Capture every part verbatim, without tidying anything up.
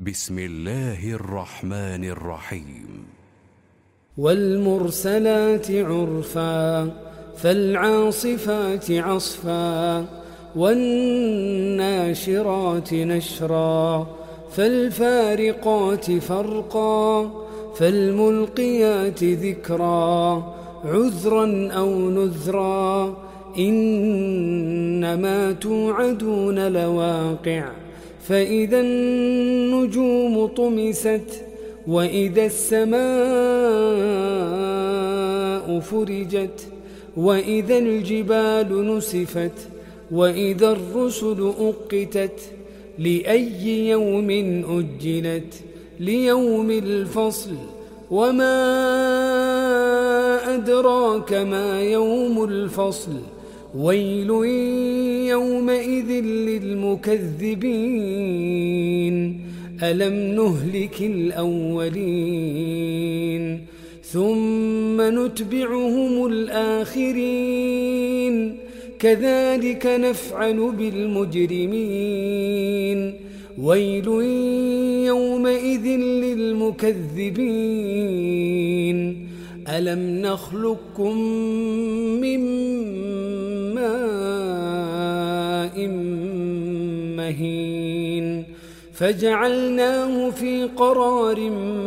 بسم الله الرحمن الرحيم. والمرسلات عرفا فالعاصفات عصفا والناشرات نشرا فالفارقات فرقا فالملقيات ذكرا عذرا أو نذرا إنما توعدون لواقع فإذا النجوم طمست وإذا السماء فرجت وإذا الجبال نسفت وإذا الرسل أقتت لأي يوم أجلت ليوم الفصل وما أدراك ما يوم الفصل ويل يومئذ للمكذبين ألم نهلك الأولين ثم نتبعهم الآخرين كذلك نفعل بالمجرمين ويل يومئذ للمكذبين ألم نخلقكم من ماء مهين فجعلناه في قرار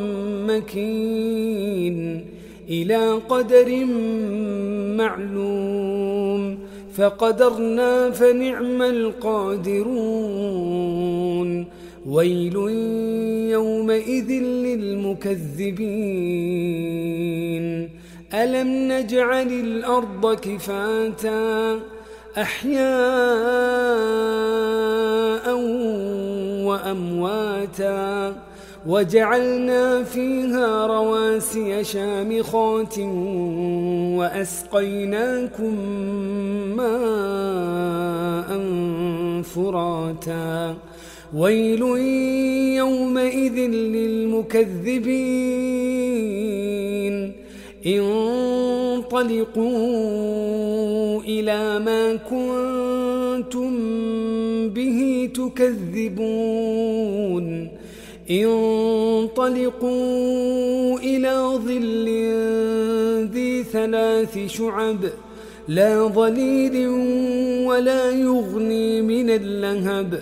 مكين إلى قدر معلوم فقدرنا فنعم القادرون ويل يومئذ للمكذبين ألم نجعل الأرض كفاتا أحياء وأمواتا وجعلنا فيها رواسي شامخات وأسقيناكم ماء فراتا ويل يومئذ للمكذبين انطلقوا إلى ما كنتم به تكذبون انطلقوا إلى ظل ذي ثلاث شعب لا ظليل ولا يغني من اللهب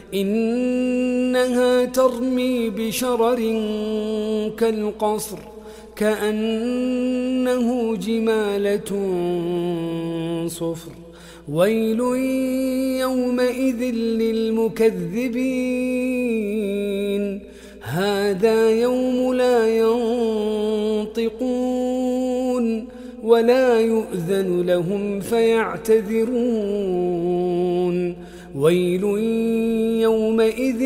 إنها ترمي بشرر كالقصر كأنه جمالة صفر ويل يومئذ للمكذبين هذا يوم لا ينطقون ولا يؤذن لهم فيعتذرون ويل يومئذ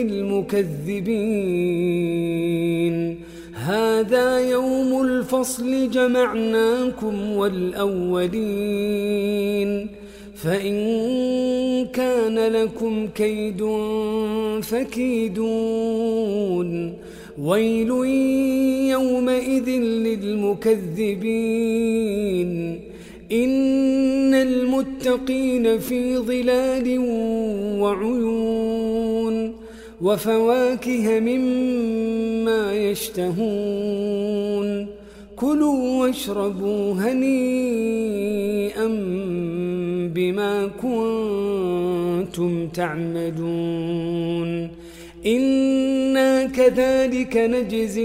للمكذبين هذا يوم الفصل جمعناكم والأولين فإن كان لكم كيد فكيدون ويل يومئذ للمكذبين إن المتقين في ظلال وعيون وفواكه مما يشتهون كلوا واشربوا هنيئا بما كنتم تعملون إنا كذلك نجزي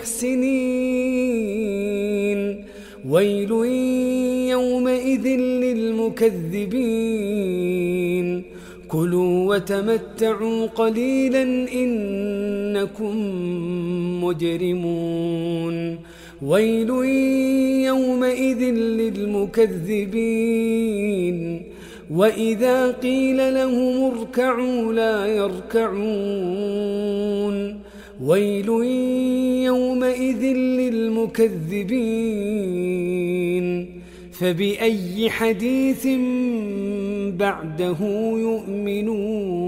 المحسنين ويل يومئذ للمكذبين كلوا وتمتعوا قليلا إنكم مجرمون ويل يومئذ للمكذبين وإذا قيل لهم اركعوا لا يركعون ويل يومئذ للمكذبين فبأي حديث بعده يؤمنون.